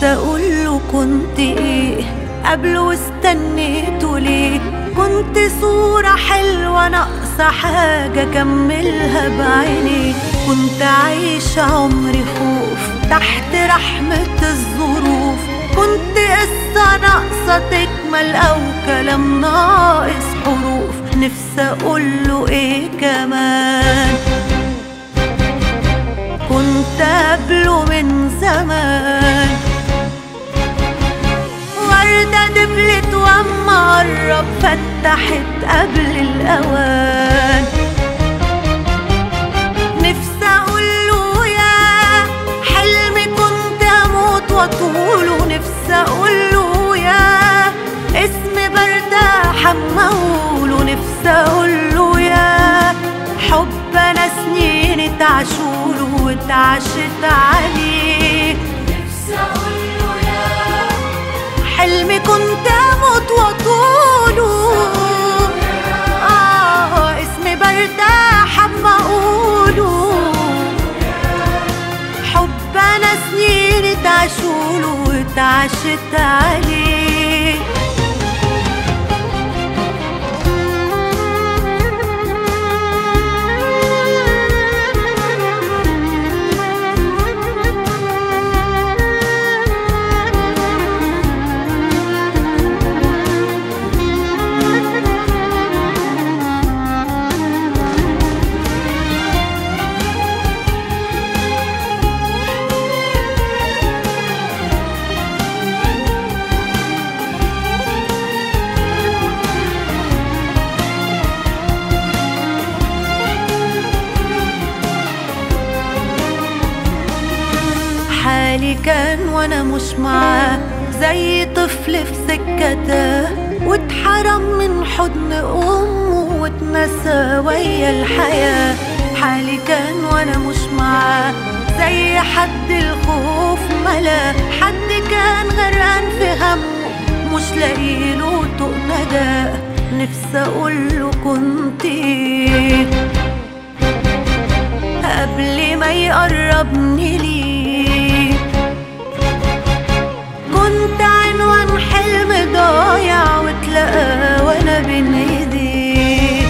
اقوله كنت ايه قبله واستنيته ليه؟ كنت صورة حلوة ناقصة حاجة كملها بعيني. كنت عايشة عمري خوف تحت رحمة الظروف. كنت قصة ناقصة تكمل أو كلام ناقص حروف. نفسي أقوله إيه كمان؟ كنت قبله من زمان وردة دبلت واما قرب فتحت قبل الأوان. نفسي أقوله يا حلمي كنت أموت وأطوله. نفسي أقوله يا اسمي برتاح أما أقوله. نفسي أقوله يا حب أنا سنين اتعشوله واتعشت عليه. نفسي أقوله يا حلمي كنت أموت وأطوله. اسمي برتاح أما أقوله. حب أنا سنين اتعشوله واتعشت عليه. حالي كان وانا مش معاه زي طفل في سكته واتحرم من حضن امه واتنسى ويا الحياة. حالي كان وانا مش معاه زي حد الخوف ملا. حد كان غرقان في همه مش لاقيله طوق نجاة. نفسي اقوله كنت ايه قبل ما يقربني ليه؟ كنت عنوان حلم ضايع واتلقى وانا بين ايديه.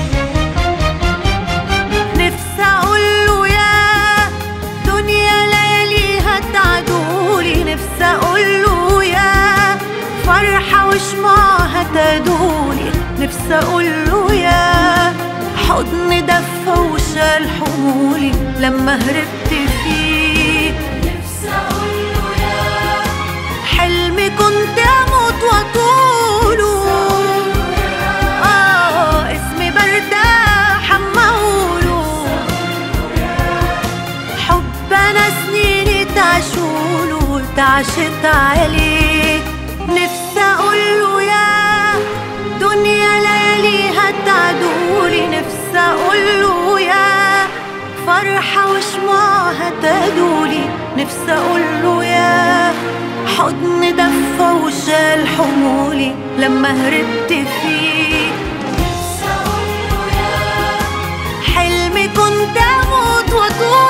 نفسي اقوله يا دنيا لياليها تعدولي. نفسي اقوله يا فرحة وشمعها تدولي. نفسي اقوله يا حضن دفى وشال حمولي لما هربت فيه. نفسي اقوله يا حلمي كنت اموت واطوله. اسمي برتاح اما اقوله. حب انا سنين اتعشوله واتعشت عليه. نفسي اقوله يا دنيا لياليها تعدولي. نفسي اقوله يا فرحة وشمعها تدولي. نفسي اقوله يا حضن دفى وشال حمولي لما هربت فيه. نفسي اقوله يا حلمي كنت اموت واطول.